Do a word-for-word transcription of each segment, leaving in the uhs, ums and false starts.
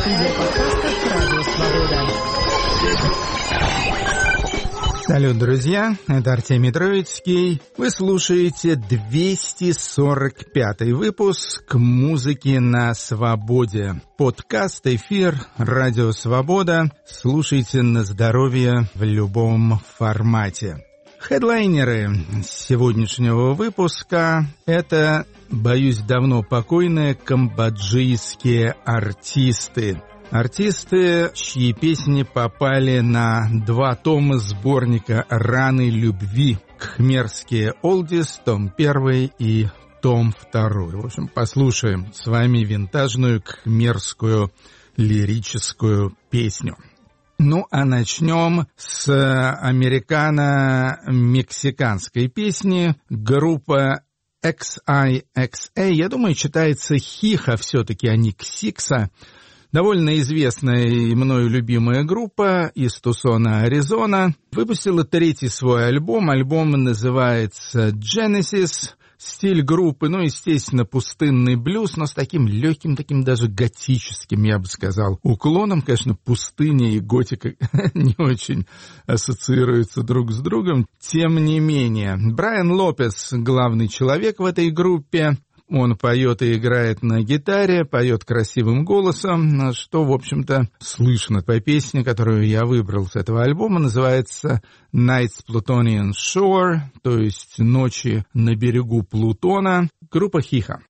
Студия подкастов «Радио Свобода». Салют, друзья, это Артемий Троицкий. Вы слушаете двести сорок пятый выпуск «Музыки на свободе». Подкаст, эфир, Радио Свобода. Слушайте на здоровье в любом формате. Хедлайнеры сегодняшнего выпуска — это, боюсь, давно покойные камбоджийские артисты. Артисты, чьи песни попали на два тома сборника «Раны любви», «Кхмерские олдис», том первый и том второй. В общем, послушаем с вами винтажную кхмерскую лирическую песню. Ну, а начнем с американо-мексиканской песни. Группа икс ай икс эй, я думаю, читается Хиха все-таки, а не Ксикса. Довольно известная и мною любимая группа из Тусона, Аризона, выпустила третий свой альбом. Альбом называется «Genesis». Стиль группы, ну, естественно, пустынный блюз, но с таким легким, таким даже готическим, я бы сказал, уклоном. Конечно, пустыня и готика не очень ассоциируются друг с другом. Тем не менее, Брайан Лопес — главный человек в этой группе. Он поет и играет на гитаре, поет красивым голосом, что, в общем-то, слышно по песне, которую я выбрал с этого альбома. Называется «Nights Plutonian Shore», то есть «Ночи на берегу Плутона». Группа Хиха.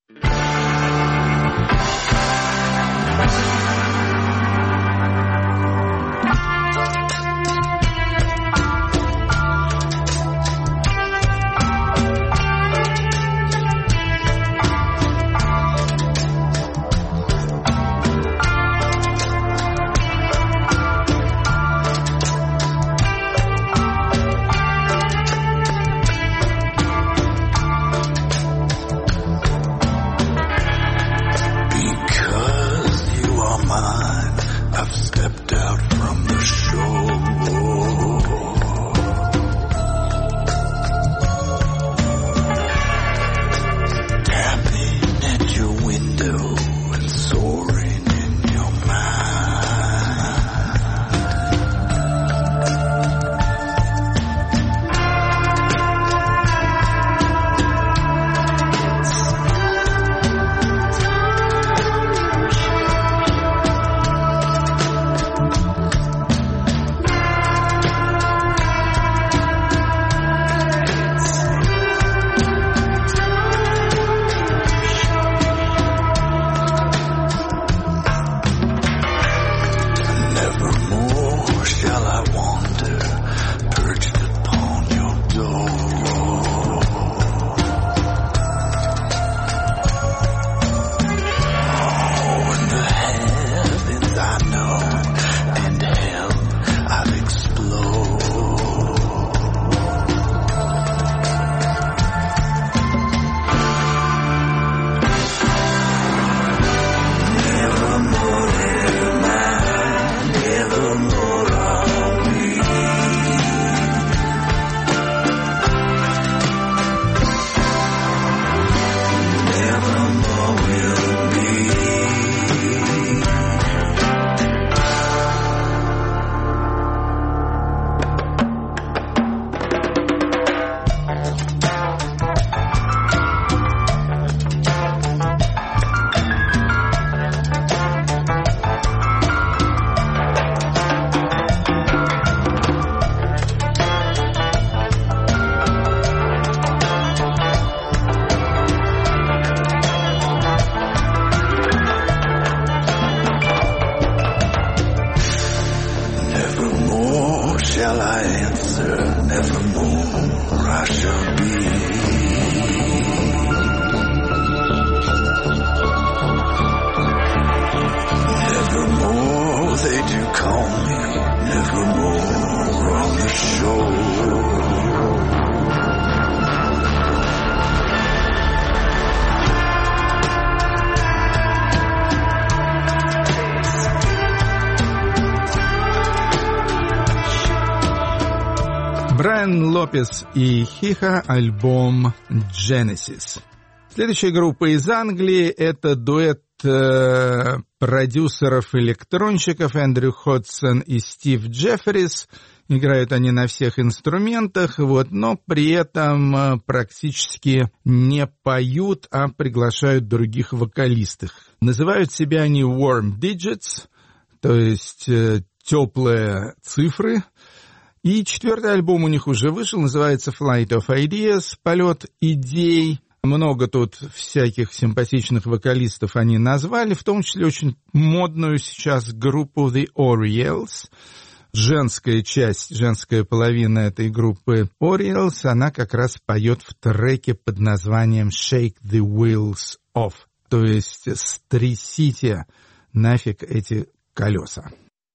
Брайан Лопес и Хиха, альбом «Genesis». Следующая группа из Англии — это дуэт э, продюсеров-электронщиков Эндрю Ходсон и Стив Джеффрис. Играют они на всех инструментах, вот, но при этом э, практически не поют, а приглашают других вокалистов. Называют себя они Warm Digits, то есть э, теплые цифры. И четвертый альбом у них уже вышел, называется Flight of Ideas, полет идей. Много тут всяких симпатичных вокалистов они назвали, в том числе очень модную сейчас группу The Orioles. Женская часть, женская половина этой группы Orioles, она как раз поет в треке под названием Shake the Wheels Off, то есть стрясите нафиг эти колеса.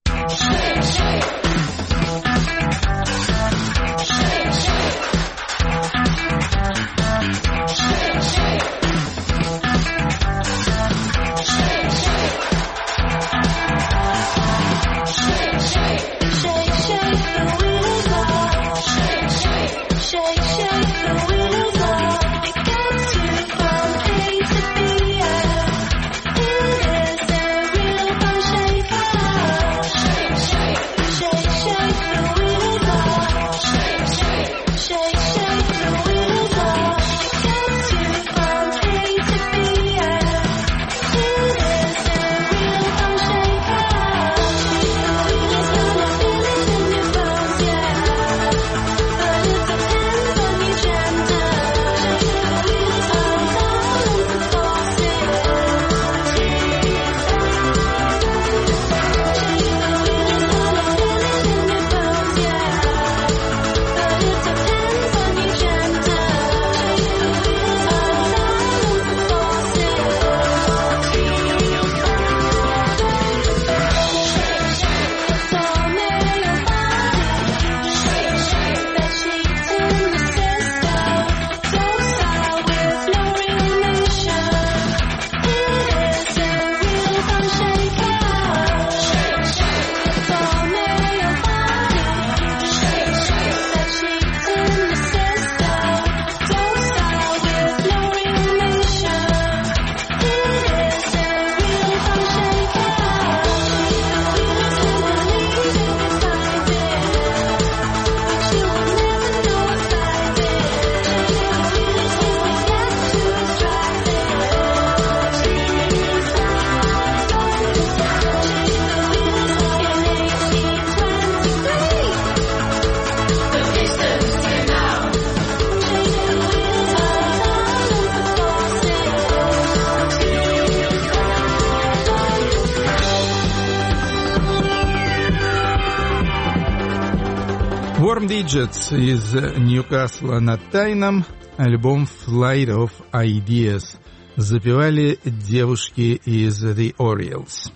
Warm Digits из Ньюкасла над Тайном, альбом Flight of Ideas. Запевали девушки из The Orioles.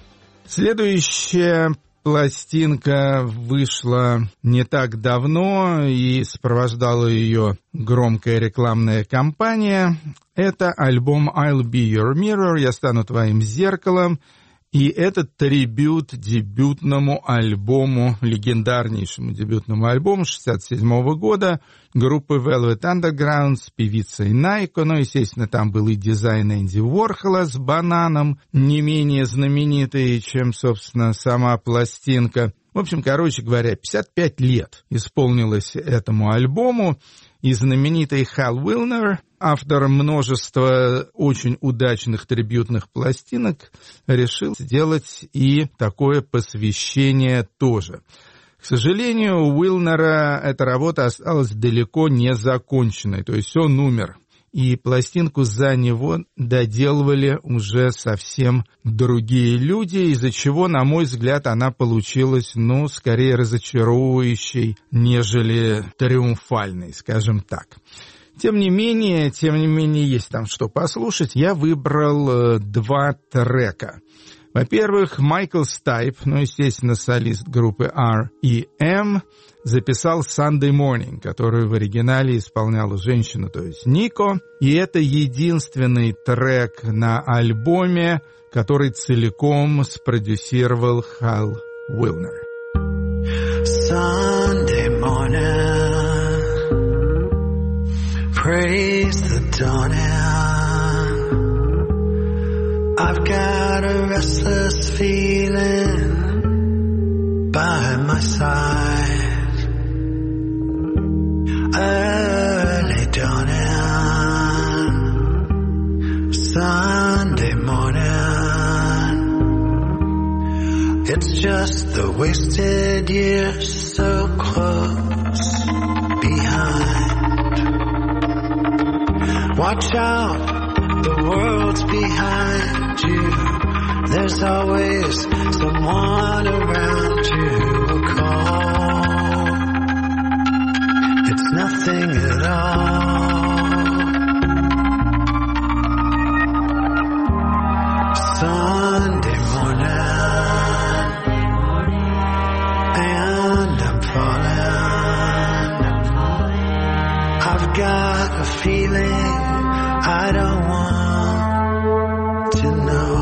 Следующая пластинка вышла не так давно и сопровождала ее громкая рекламная кампания. Это альбом I'll Be Your Mirror, я стану твоим зеркалом. И это трибют дебютному альбому, легендарнейшему дебютному альбому шестьдесят седьмого года группы Velvet Underground с певицей Найко. Ну, естественно, там был и дизайн Энди Уорхола с бананом, не менее знаменитый, чем, собственно, сама пластинка. В общем, короче говоря, пятьдесят пять лет исполнилось этому альбому. И знаменитый Хал Уилнер, автор множества очень удачных трибютных пластинок, решил сделать и такое посвящение тоже. К сожалению, у Уилнера эта работа осталась далеко не законченной, то есть он умер. И пластинку за него доделывали уже совсем другие люди, из-за чего, на мой взгляд, она получилась, ну, скорее разочаровывающей, нежели триумфальной, скажем так. Тем не менее, тем не менее, есть там что послушать. Я выбрал э, два трека. Во-первых, Майкл Стайп, ну, естественно, солист группы ар и эм, записал Sunday Morning, которую в оригинале исполняла женщина, то есть Нико. И это единственный трек на альбоме, который целиком спродюсировал Хал Уилнер. Sunday morning, praise the dawning, I've got restless feeling by my side. Early dawning, Sunday morning. It's just the wasted years so close behind. Watch out, the world's behind you. There's always someone around you who'll call. It's nothing at all. Sunday morning, and I'm falling. I've got a feeling I don't want to know.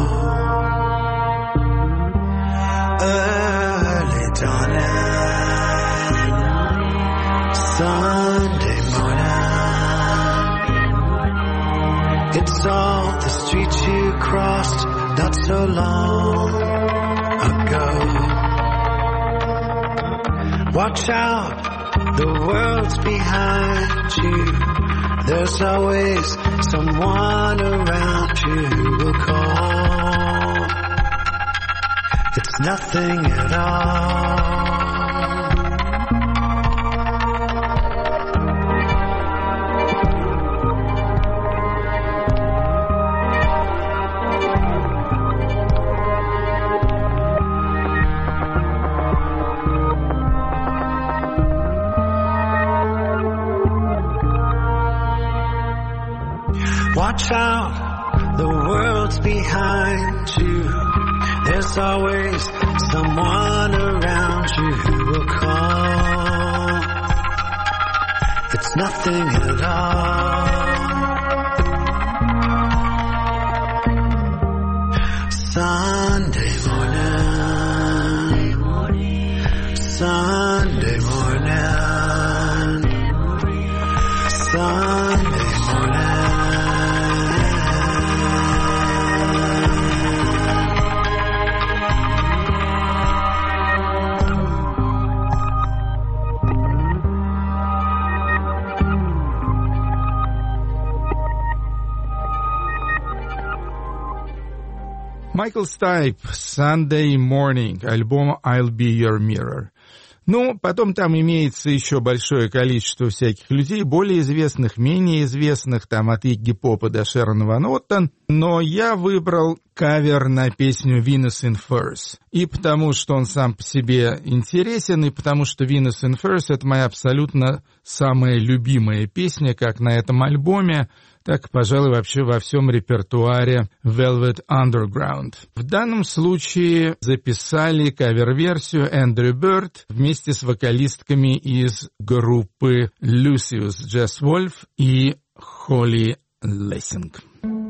Early dawning, Sunday morning. It's all the streets you crossed not so long ago. Watch out, the world's behind you. There's always someone around you who will call. It's nothing at all. Watch out, the world's behind you. There's always someone around you who will call. It's nothing at all. Sunday morning, Sunday morning, Sunday morning. Майкл Стайп, Sunday Morning, альбом I'll Be Your Mirror. Ну, потом там имеется еще большое количество всяких людей, более известных, менее известных, там от Игги Попа до Шерон Ван Оттен, но я выбрал кавер на песню Venus in Furs. И потому, что он сам по себе интересен, и потому, что Venus in Furs — это моя абсолютно самая любимая песня, как на этом альбоме, так, пожалуй, вообще во всем репертуаре Velvet Underground. В данном случае записали кавер-версию Эндрю Бёрд вместе с вокалистками из группы Lucius Jess Wolf и Холли Лессинг.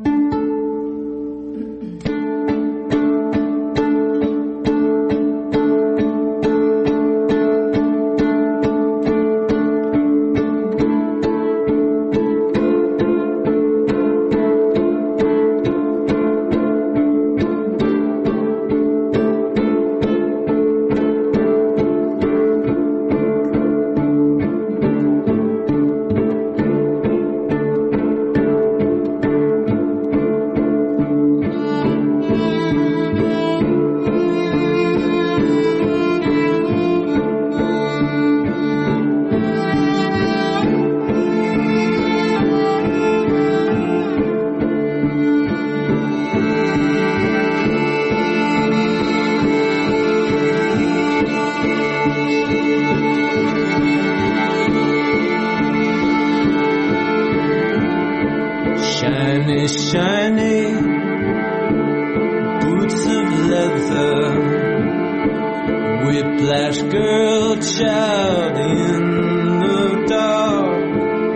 Shiny boots of leather, whiplash girl child in the dark,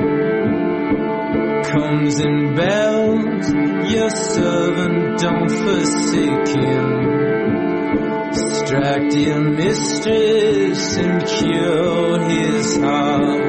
comes and bells, your servant don't forsake him, strike your mistress and cure his heart.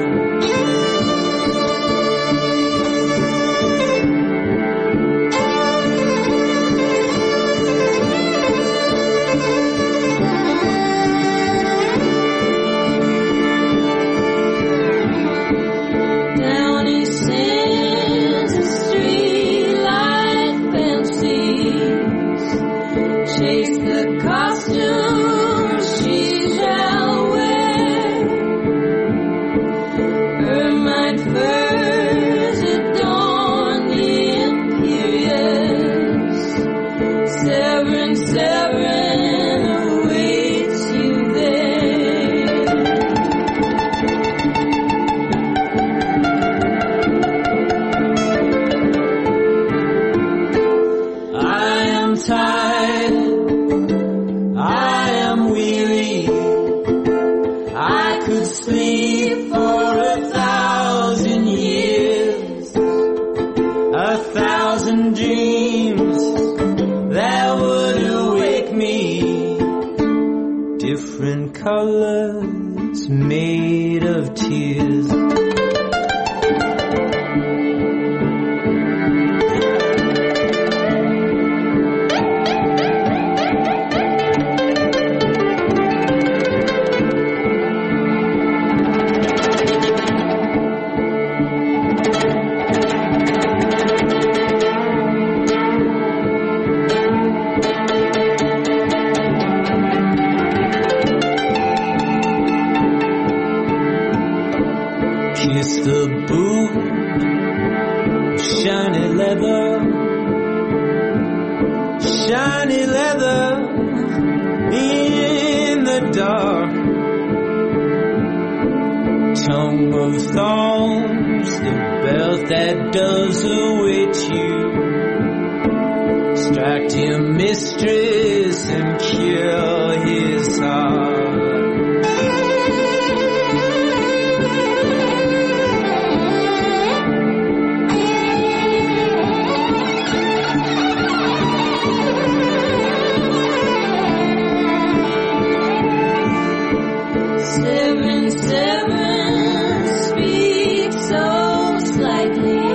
dreams that would awake me. Different colors made of tears. Kiss the boot of shiny leather, shiny leather in the dark. Tongue of thorns, the belt that does await you. Strike him, mistress, and cure his heart. Seven, seven, speak so slightly.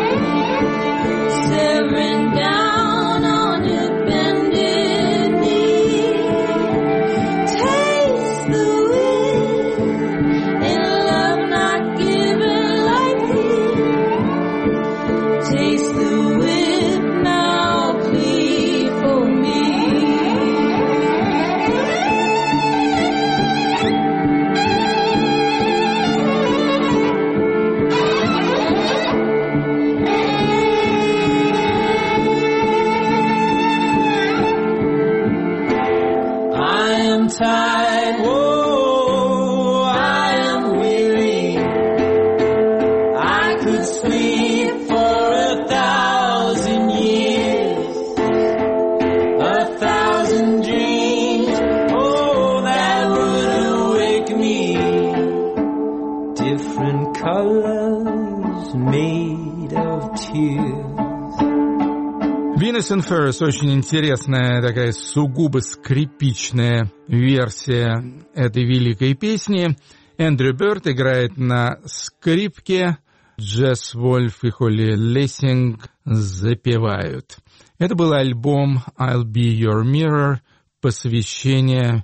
Seven down on your bended knee. Taste the wind in love not given lightly. Taste the whip now, plead for me. Tired, whoa, I am weary. I could sleep for a thousand years, a thousand dreams, oh, that would awake me. Different colors made of tears. Venus and Ferris — очень интересная такая сугубо скрипичная версия этой великой песни. Эндрю Бёрд играет на скрипке, Джесс Вольф и Холли Лессинг запевают. Это был альбом «I'll Be Your Mirror», посвящение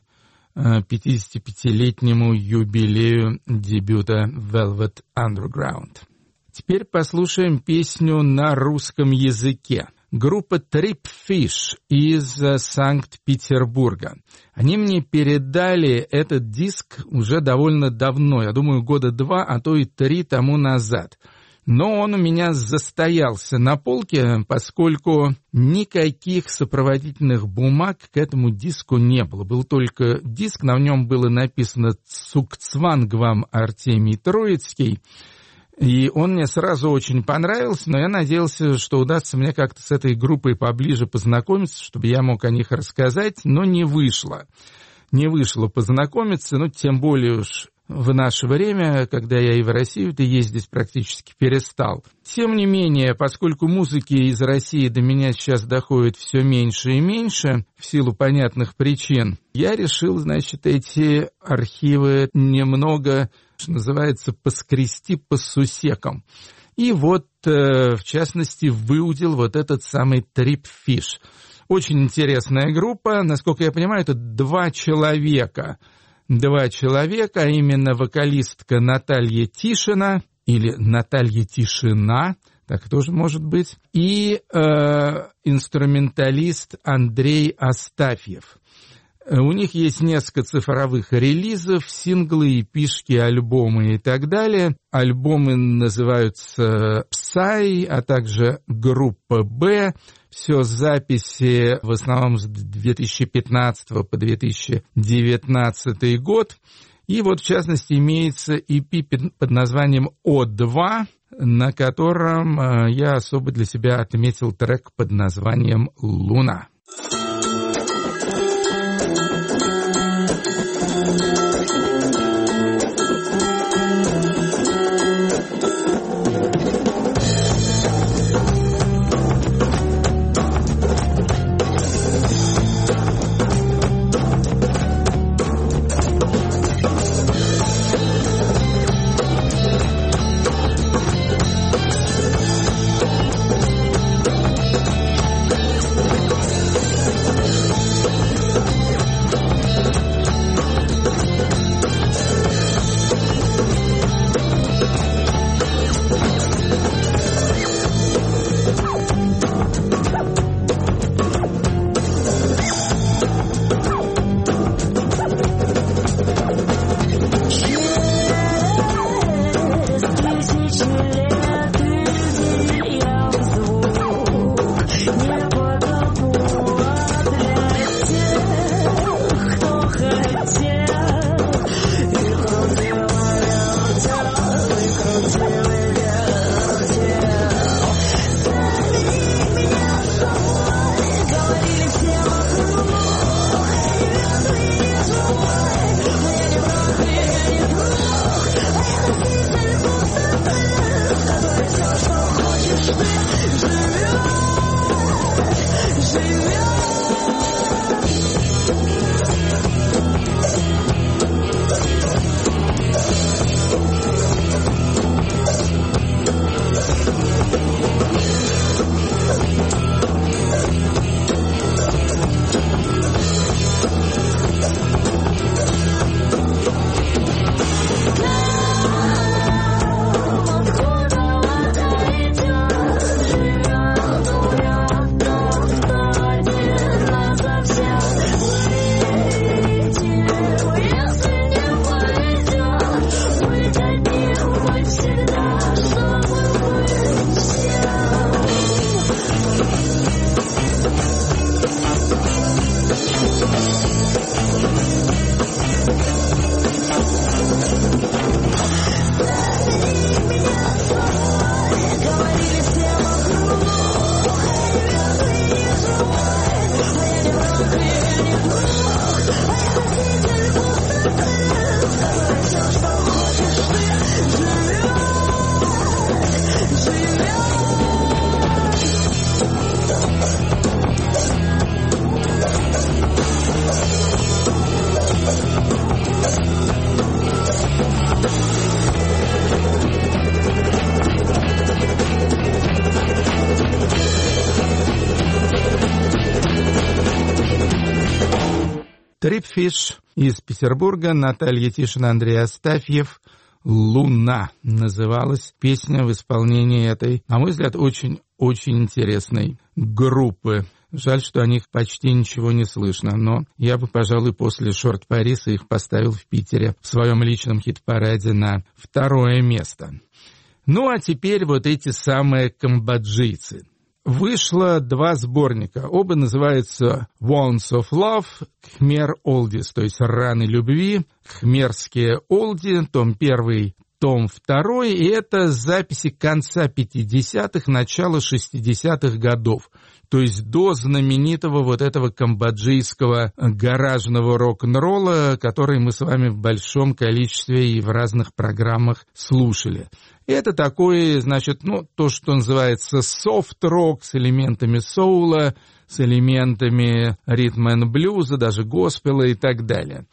пятидесятипятилетнему юбилею дебюта Velvet Underground. Теперь послушаем песню на русском языке. Группа Trip Fish из Санкт-Петербурга. Они мне передали этот диск уже довольно давно, я думаю, года два, а то и три тому назад. Но он у меня застоялся на полке, поскольку никаких сопроводительных бумаг к этому диску не было. Был только диск, на нем было написано «Цукцванг вам, Артемий Троицкий». И он мне сразу очень понравился, но я надеялся, что удастся мне как-то с этой группой поближе познакомиться, чтобы я мог о них рассказать, но не вышло. Не вышло познакомиться, ну, тем более уж в наше время, когда я и в Россию-то ездить практически перестал. Тем не менее, поскольку музыки из России до меня сейчас доходит все меньше и меньше, в силу понятных причин, я решил, значит, эти архивы немного, что называется, поскрести по сусекам. И вот, э, в частности, выудил вот этот самый Trip Fish. Очень интересная группа. Насколько я понимаю, это два человека. Два человека, а именно вокалистка Наталья Тишина, или Наталья Тишина, так тоже может быть, и э, инструменталист Андрей Астафьев. У них есть несколько цифровых релизов, синглы, эпишки, альбомы и так далее. Альбомы называются «Psy», а также «Группа Б». Все записи в основном с две тысячи пятнадцатого по две тысячи девятнадцатый год. И вот, в частности, имеется и пи под названием О два, на котором я особо для себя отметил трек под названием «Луна». Трипфиш из Петербурга, Наталья Тишина, Андрей Астафьев. «Луна» называлась песня в исполнении этой, на мой взгляд, очень-очень интересной группы. Жаль, что о них почти ничего не слышно, но я бы, пожалуй, после «Шорт Париса» их поставил в Питере в своем личном хит-параде на второе место. Ну а теперь вот эти самые камбоджийцы. Вышло два сборника, оба называются «Wounds of Love», «Khmer Oldies», то есть «Раны любви», «Khmerские Олди», том первый, том второй, и это записи конца пятидесятых, начала шестидесятых годов, то есть до знаменитого вот этого камбоджийского гаражного рок-н-ролла, который мы с вами в большом количестве и в разных программах слушали. Это такое, значит, ну, то, что называется софт-рок с элементами соула, с элементами ритм-н-блюза, даже госпела и так далее.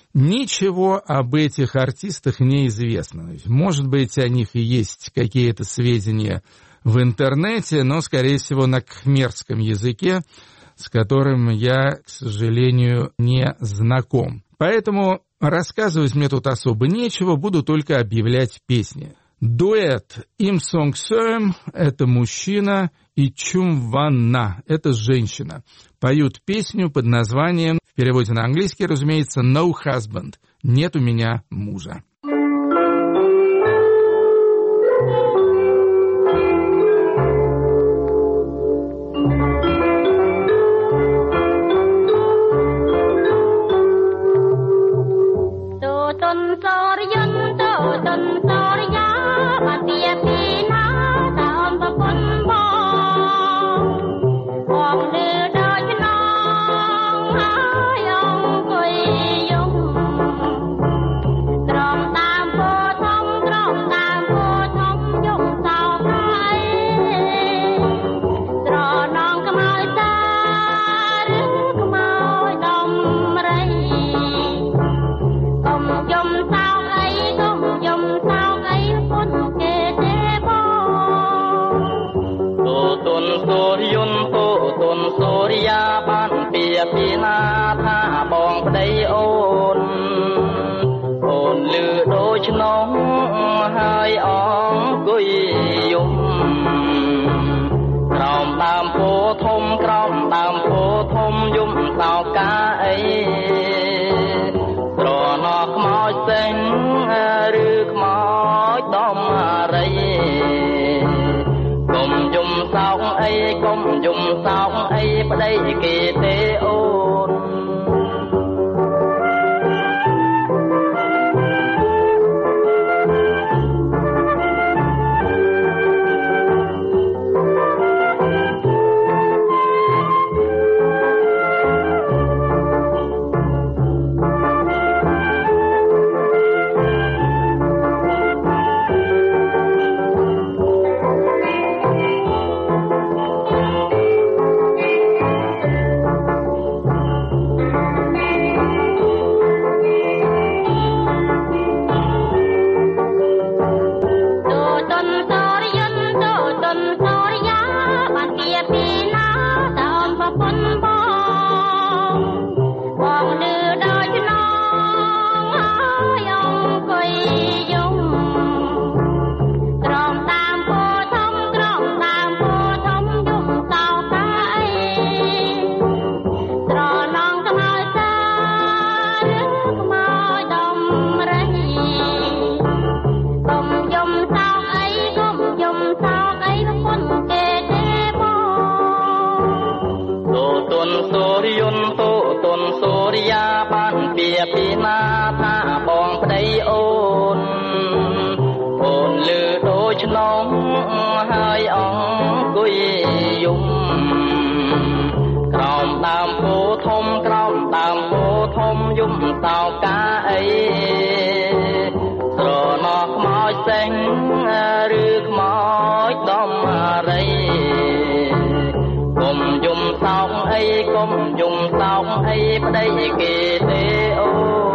Ничего об этих артистах не известно. Может быть, о них и есть какие-то сведения в интернете, но, скорее всего, на кхмерском языке, с которым я, к сожалению, не знаком. Поэтому рассказывать мне тут особо нечего, буду только объявлять песни. Дуэт Им Сонг Сөм — это мужчина, и Чум Ван На — это женщина. Поют песню под названием, в переводе на английский, разумеется, «No Husband» — «Нет у меня мужа». Hãy subscribe cho kênh Ghiền Mì Gõ để không bỏ lỡ សោកអីកុំយំសោកអីប្តីគេទេអូ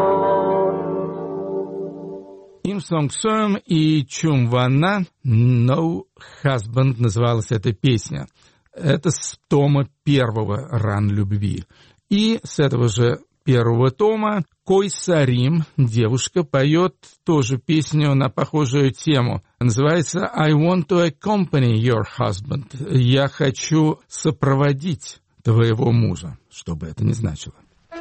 Им Сонг Сом и Чумвана No Husband называлась эта песня. Это с тома первого «Ран любви». И с этого же первого тома Койсарим, девушка, поет тоже песню на похожую тему. Называется «I want to accompany your husband». «Я хочу сопроводить твоего мужа», что бы это ни значило.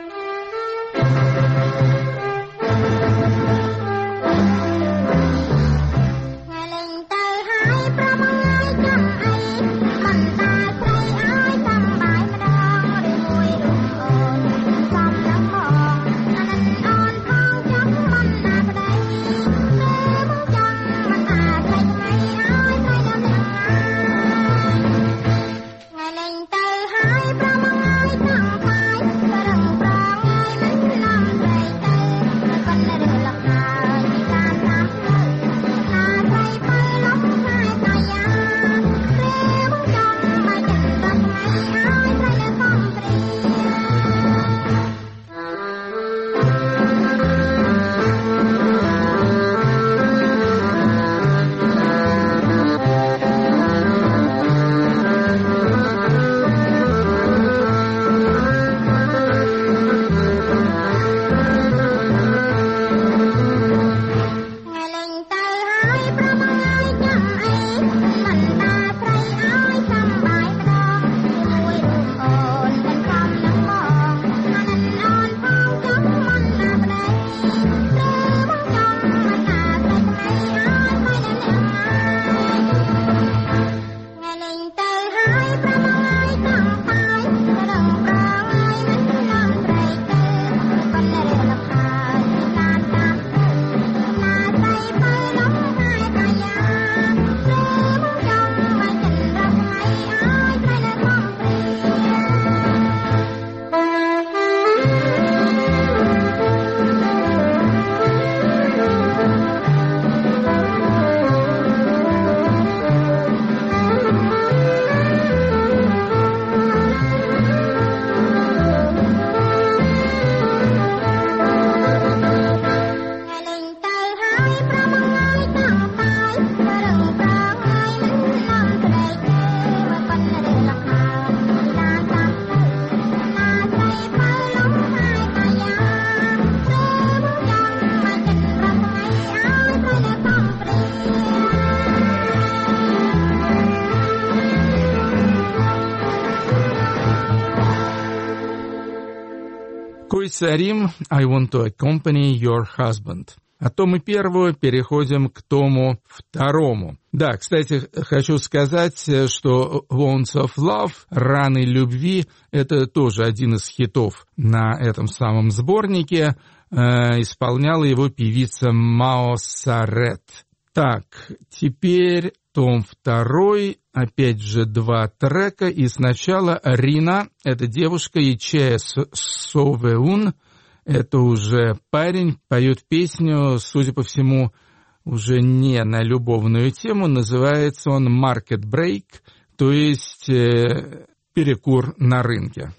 Койсарим, I want to accompany your husband. От тома первого переходим к тому второму. Да, кстати, хочу сказать, что Wounds of Love, «Раны любви», это тоже один из хитов на этом самом сборнике. Э, исполняла его певица Мао Сарет. Так, теперь том второй, опять же два трека, и сначала Рина, это девушка, и Че Совеун, это уже парень, поет песню, судя по всему, уже не на любовную тему, называется он «Market Break», то есть э, перекур на рынке.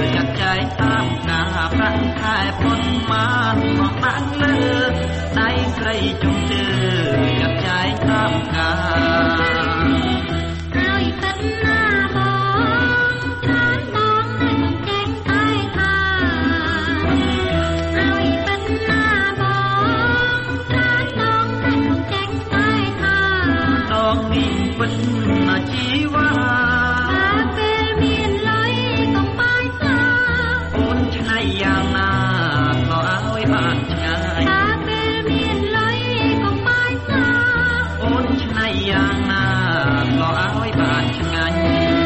Hãy subscribe cho kênh Ghiền Mì Gõ để không bỏ lỡ ស្រីជុំជើចាត់ចែងតាមការហើយពិតណាបងច្រើនបងតែមកចេញតែថាហើយពិតណាបងច្រើនបងតែមកចេញតែថាដងនេះពិតណាជីវ៉ាពេលមានលុយកុំបាយស្លាអូនឆ្នៃយ៉ាងណាក៏ឲ្យបានឆ្ងាយពេលមានលុយកុំបាយស្លាអូនឆ្នៃយ៉ាងណាក៏ឲ្យបានឆ្ងាញ់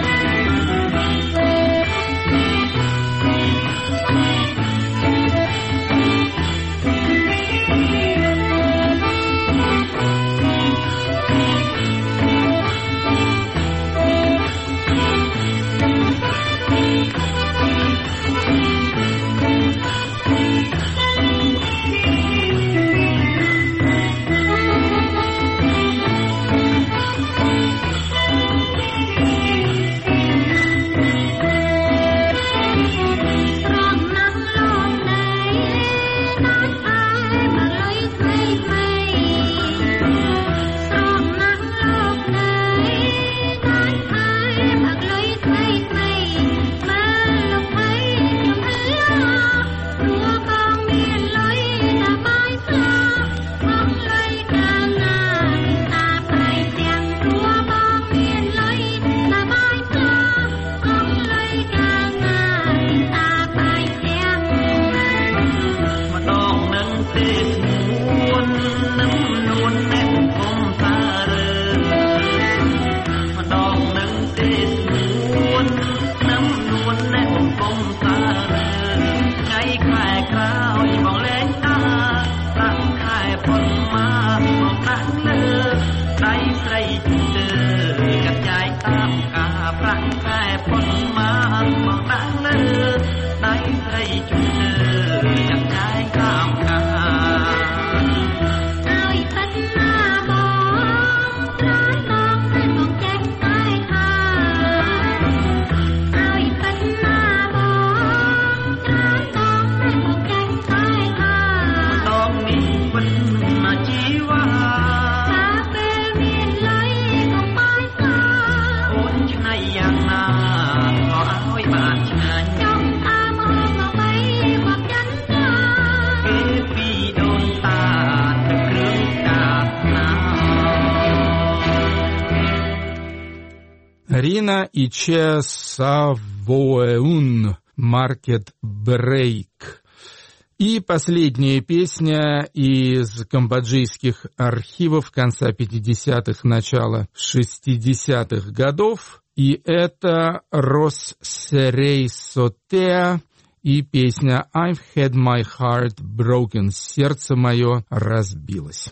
Рина и Че Савоэун Market Break. И последняя песня из камбоджийских архивов конца пятидесятых, начала шестидесятых годов. И это Рос Серей Сотеа и песня I've had my heart broken. Сердце мое разбилось.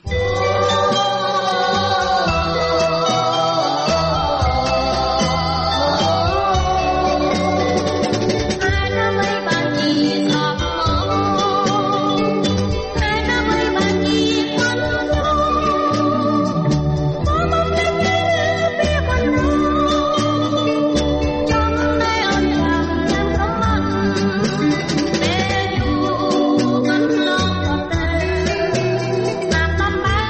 Bye.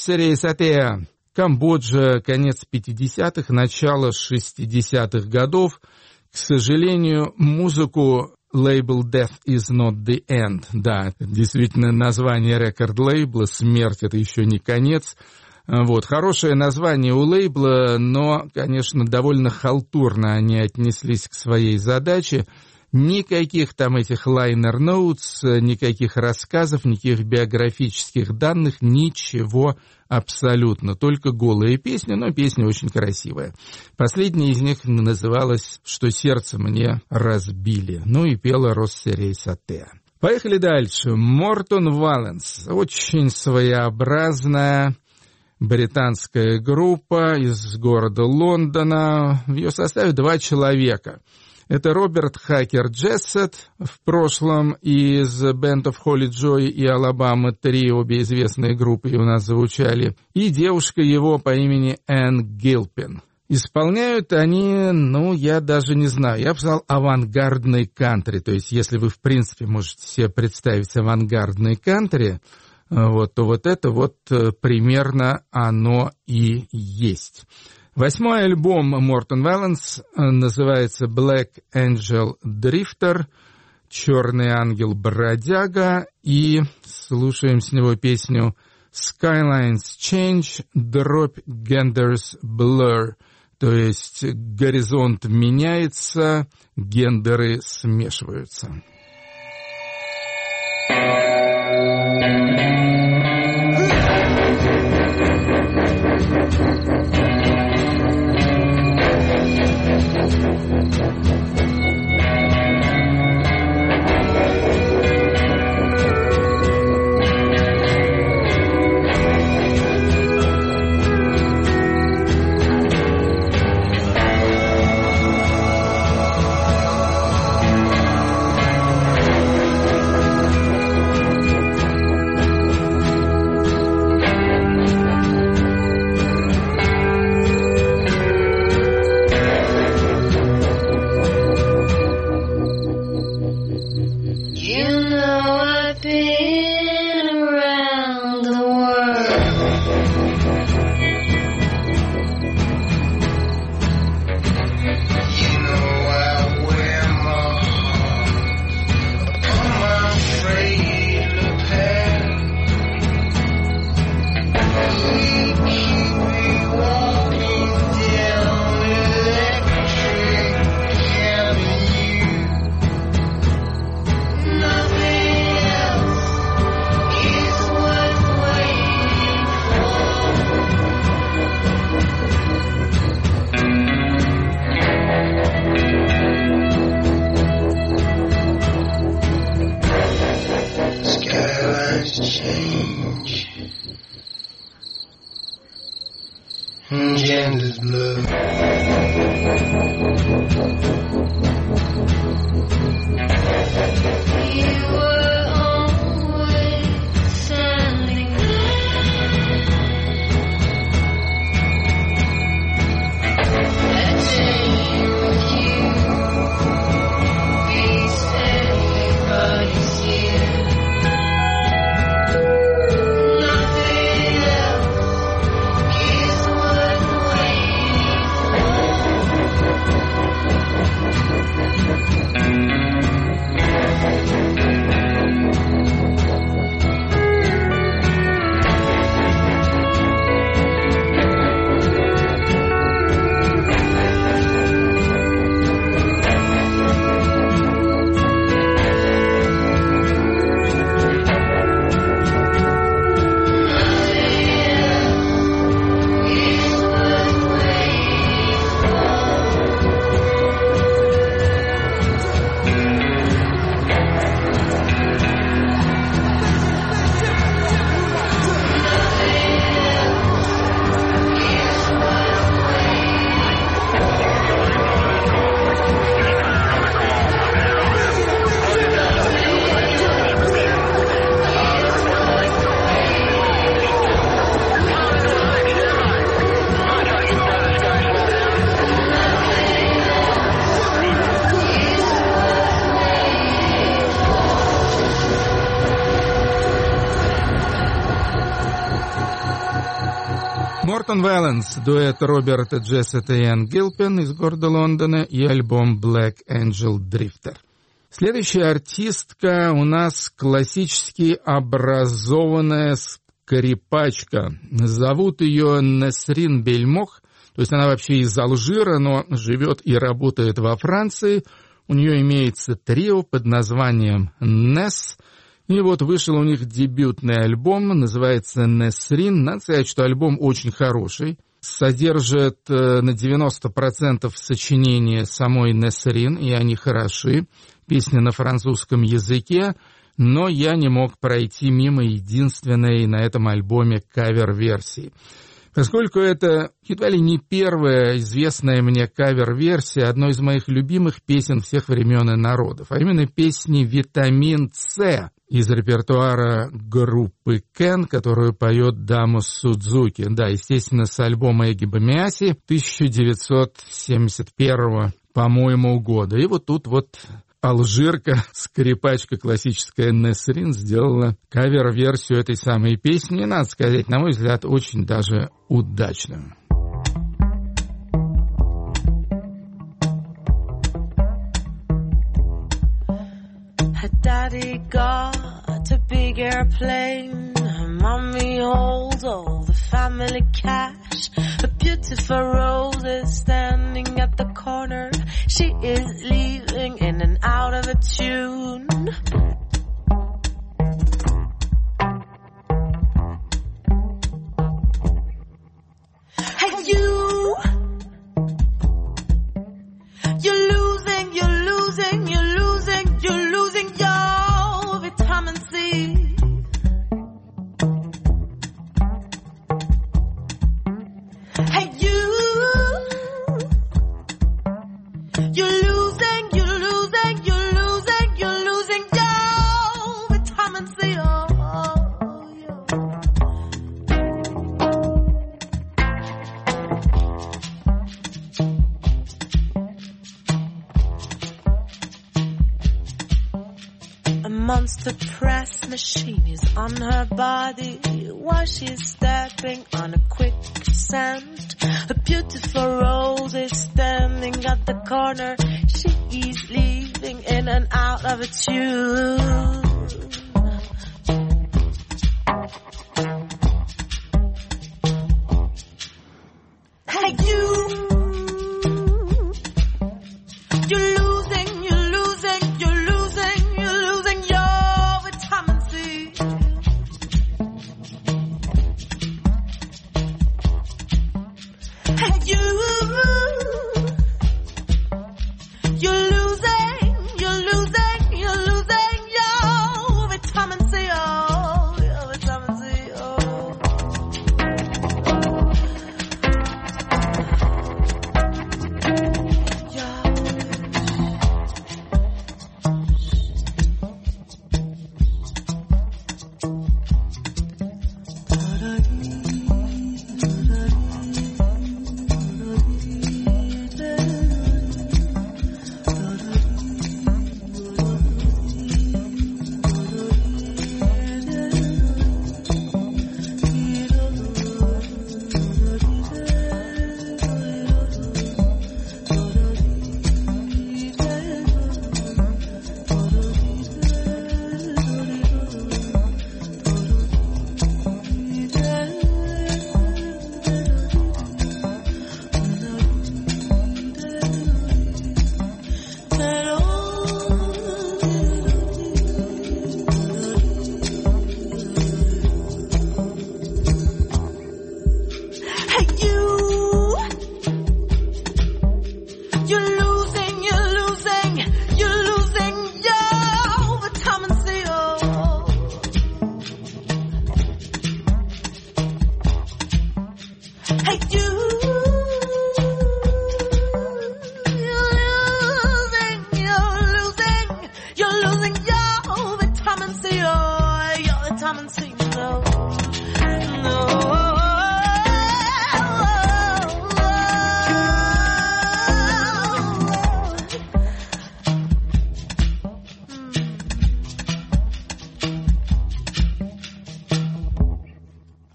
Россерия Сатеа. Камбоджа, конец пятидесятых, начало шестидесятых годов. К сожалению, музыку лейбл Death is not the end. Да, действительно, название рекорд-лейбла, смерть — это еще не конец. Вот, хорошее название у лейбла, но, конечно, довольно халтурно они отнеслись к своей задаче. Никаких там этих liner notes, никаких рассказов, никаких биографических данных, ничего абсолютно. Только голые песни, но песня очень красивая. Последняя из них называлась «Что сердце мне разбили». Ну и пела Россерия Сатеа. Поехали дальше. Мортон Валленс. Очень своеобразная британская группа из города Лондона. В ее составе два человека. Это Роберт Хакер Джессет, в прошлом из Band of Holy Joy и Алабама три, обе известные группы у нас звучали, и девушка его по имени Энн Гилпин. Исполняют они, ну, я даже не знаю, я бы сказал, авангардный кантри, то есть если вы, в принципе, можете себе представить авангардный кантри, вот, то вот это вот примерно оно и есть. Восьмой альбом Мортон Валленс называется Black Angel Drifter, Черный ангел-бродяга, и слушаем с него песню Skylines Change, Drop Genders Blur, то есть горизонт меняется, гендеры смешиваются. Genders blur. You were always standing there. I'd stay with you. Be safe, everybody's here. Nothing else is worth waiting for. Seven Valence, дуэт Роберта Джессета и Энн Гилпин из города Лондона и альбом Black Angel Drifter. Следующая артистка у нас классически образованная скрипачка. Зовут ее Несрин Бельмох, то есть она вообще из Алжира, но живет и работает во Франции. У нее имеется трио под названием «Нес». И вот вышел у них дебютный альбом, называется «Несрин». Надо сказать, что альбом очень хороший. Содержит на девяносто процентов сочинения самой Несрин, и они хороши. Песни на французском языке, но я не мог пройти мимо единственной на этом альбоме кавер-версии. Поскольку это едва ли не первая известная мне кавер-версия одной из моих любимых песен всех времен и народов, а именно песни «Витамин С» из репертуара группы Кен, которую поет Дамус Судзуки. Да, естественно, с альбома Эгги Бамиаси тысяча девятьсот семьдесят первого, по-моему, года. И вот тут вот алжирка, скрипачка классическая Несрин сделала кавер-версию этой самой песни, и, надо сказать, на мой взгляд, очень даже удачную. Her daddy got a big airplane. Her mommy holds all the family cash. A beautiful rose is standing at the corner. She is leaving in and out of a tune. Hey, you! You're losing, you're losing, you're losing, you're losing your vitamin C. Hey, you! You're losing, you're losing, you're losing, you're losing your vitamin C. Oh, oh, yeah. A monster press machine is on her body while she's stepping on a quicksand. A beautiful rose is standing at the corner. She is leaving in and out of a tune. Hey, you! You're losing, you're losing, you're losing, you're losing your vitamin C. Hey, you! You're losing, you're losing, you're losing your vitamin C. Oh, your vitamin C. Oh.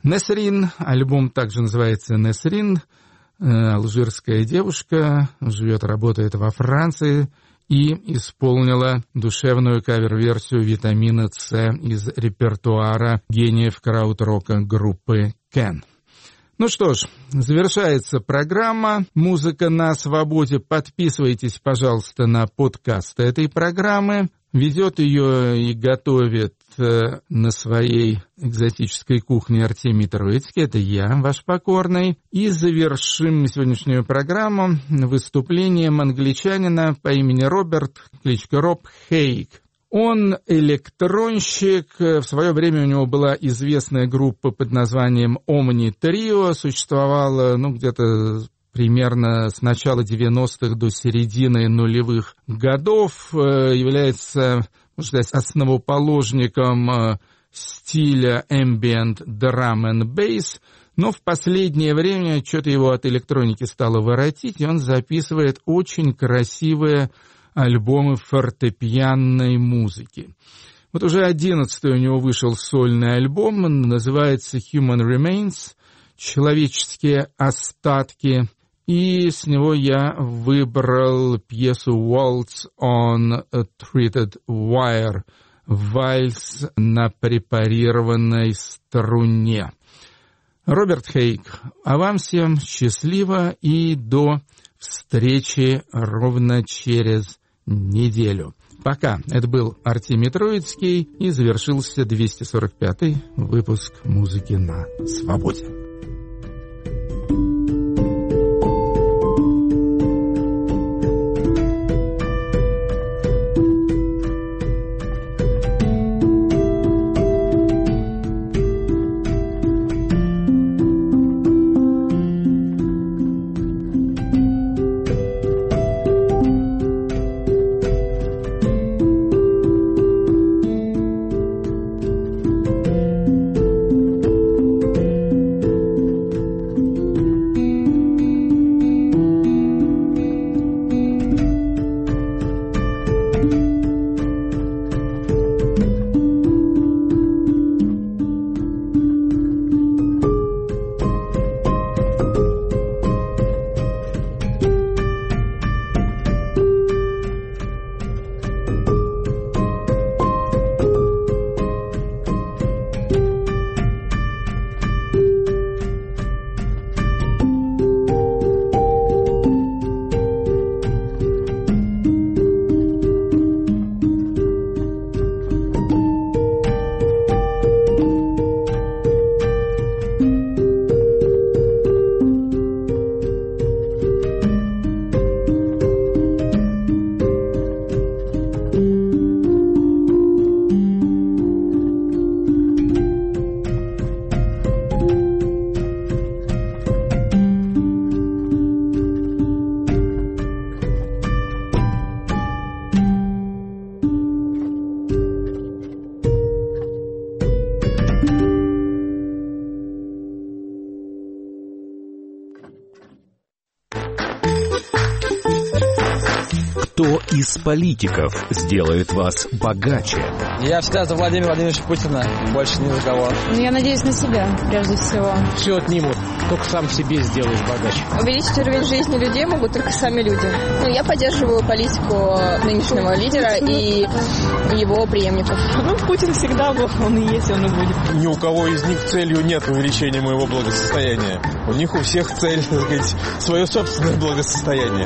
Несрин, альбом также называется «Несрин», алжирская девушка, живет, работает во Франции и исполнила душевную кавер-версию «Витамина С» из репертуара гениев краудрока группы Кен. Ну что ж, завершается программа «Музыка на свободе». Подписывайтесь, пожалуйста, на подкасты этой программы. Ведет ее и готовит э, на своей экзотической кухне Артемий Троицкий. Это я, ваш покорный. И завершим сегодняшнюю программу выступлением англичанина по имени Роберт, кличка Роб Хейк. Он электронщик. В свое время у него была известная группа под названием Omni Trio. Существовала, ну, где-то примерно с начала девяностых до середины нулевых годов. Является, можно сказать, основоположником стиля ambient drum and bass. Но в последнее время что-то его от электроники стало воротить, и он записывает очень красивые альбомы фортепианной музыки. Вот уже одиннадцатый у него вышел сольный альбом, называется Human Remains, человеческие остатки, и с него я выбрал пьесу Waltz on a Treated Wire, вальс на препарированной струне. Роберт Хейк, а вам всем счастливо и до встречи ровно через неделю. Пока. Это был Артемий Троицкий, и завершился двести сорок пятый выпуск «Музыки на свободе». Кто из политиков сделает вас богаче? Я всегда за Владимира Владимировича Путина, больше ни за кого. Я надеюсь на себя, прежде всего. Все отнимут, только сам себе сделаешь богаче. Увеличить уровень жизни людей могут только сами люди. Ну, я поддерживаю политику нынешнего лидера и его преемников. Ну, Путин всегда был, он и есть, он и будет. Ни у кого из них целью нет увеличения моего благосостояния. У них у всех цель, так сказать, свое собственное благосостояние.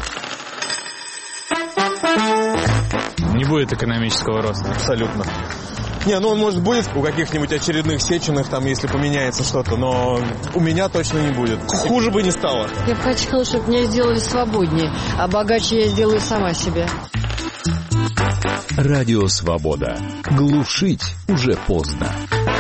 Не будет экономического роста. Абсолютно. Не, ну он, может, будет у каких-нибудь очередных Сеченых, там, если поменяется что-то, но у меня точно не будет. Хуже бы не стало. Я бы хотела, чтобы меня сделали свободнее, а богаче я сделаю сама себя. Радио «Свобода». Глушить уже поздно.